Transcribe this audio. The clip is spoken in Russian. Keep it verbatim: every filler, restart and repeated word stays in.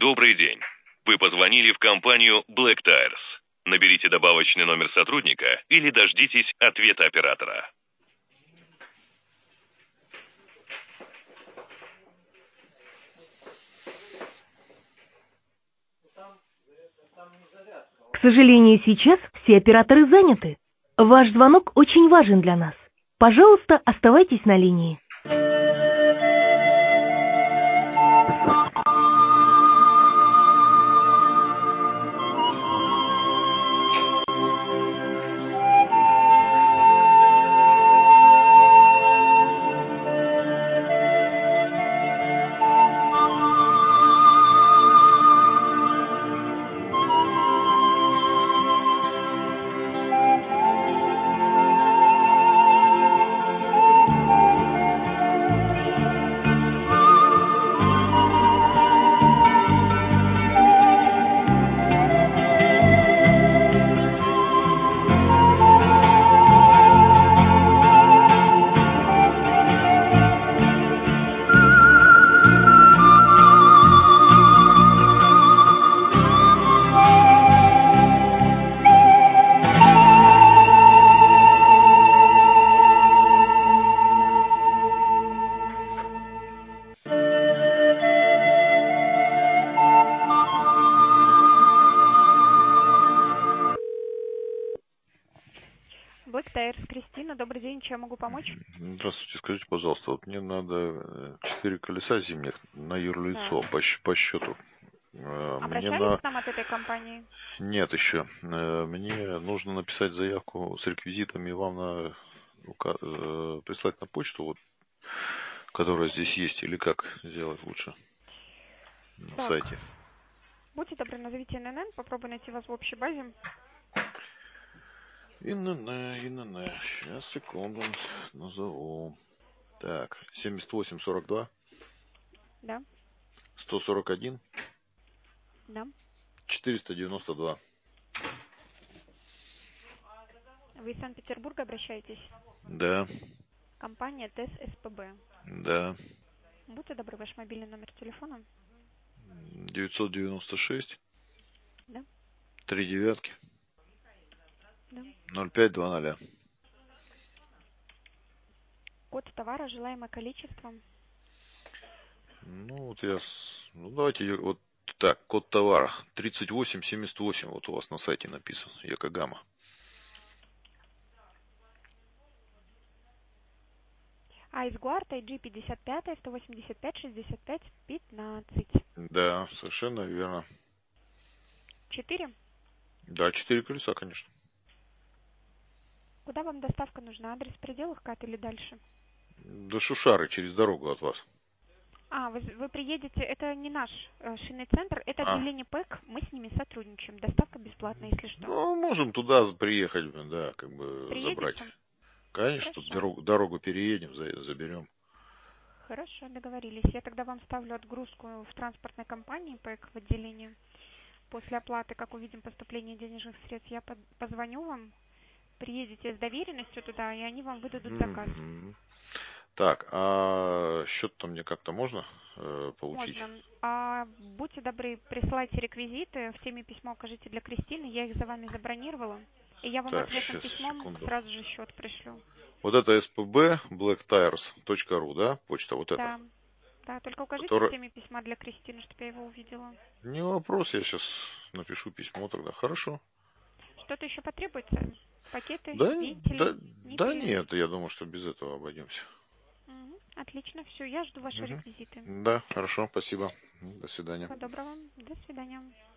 Добрый день. Вы позвонили в компанию Black Tires. Наберите добавочный номер сотрудника или дождитесь ответа оператора. К сожалению, сейчас все операторы заняты. Ваш звонок очень важен для нас. Пожалуйста, оставайтесь на линии. Black Tires, Кристина, добрый день, чем могу помочь? Здравствуйте, скажите, пожалуйста, вот мне надо четыре колеса зимних на юрлицо Да. по, щ- по счету. Э, Мне Обращались на... к нам от этой компании? Нет еще. Э, Мне нужно написать заявку с реквизитами вам на... ука- э, прислать на почту, вот, которая здесь есть, или как сделать лучше на Так, сайте. будьте добры, назовите эн эн эн, попробую найти вас в общей базе. ИНН, ИНН. Сейчас, секунду, назову. Так, семьдесят восемь сорок два, Да, сто сорок один, да. четыреста девяносто два. Вы из Санкт-Петербурга обращаетесь? Да, Компания ТЭС СПБ. да. Будьте добры, ваш мобильный номер телефона? девятьсот девяносто шесть, Да, три девятки, да. ноль пять два ноль. Код товара, желаемое количество. Ну, вот я... с- Ну, давайте я- вот так, код товара тридцать восемь семьдесят восемь, вот у вас на сайте написан, Якогама. Айсгуард ай джи пятьдесят пять, сто восемьдесят пять, шестьдесят пять, пятнадцать. Да, совершенно верно. Четыре. Да, четыре колеса, конечно. Куда вам доставка нужна? Адрес в пределах КАТ или дальше? До Шушары, через дорогу от вас. А, вы, вы приедете, это не наш э, шинный центр, это А, отделение ПЭК, мы с ними сотрудничаем. Доставка бесплатная, если что. ну, можем туда приехать, да, как бы забрать. Приедете? Конечно, тут Хорошо. дорогу, дорогу переедем, за- заберем. Хорошо, договорились. Я тогда вам ставлю отгрузку в транспортной компании ПЭК в отделении. После оплаты, как увидим поступление денежных средств, я под- позвоню вам, приедете с доверенностью туда, и они вам выдадут заказ. Мгм. Так, а счет-то мне как-то можно э, получить? Можно. А, будьте добры, присылайте реквизиты, в теме письма укажите для Кристины, я их за вами забронировала. И я вам Так, ответным сейчас, письмом секунду. сразу же счет пришлю. Вот это эс пэ бэ блэк тайрс точка ру, да? Почта вот эта. Да, да, только укажите в Которая... теме письма для Кристины, чтобы я его увидела. Не вопрос, я сейчас напишу письмо тогда. Хорошо. Что-то еще потребуется? Пакеты, Да, вентили? да, Не да пере... нет, я думаю, что без этого обойдемся. Мгм. Отлично, все, я жду ваши Мгм. реквизиты. Да, хорошо, спасибо. До свидания. Всего доброго, до свидания.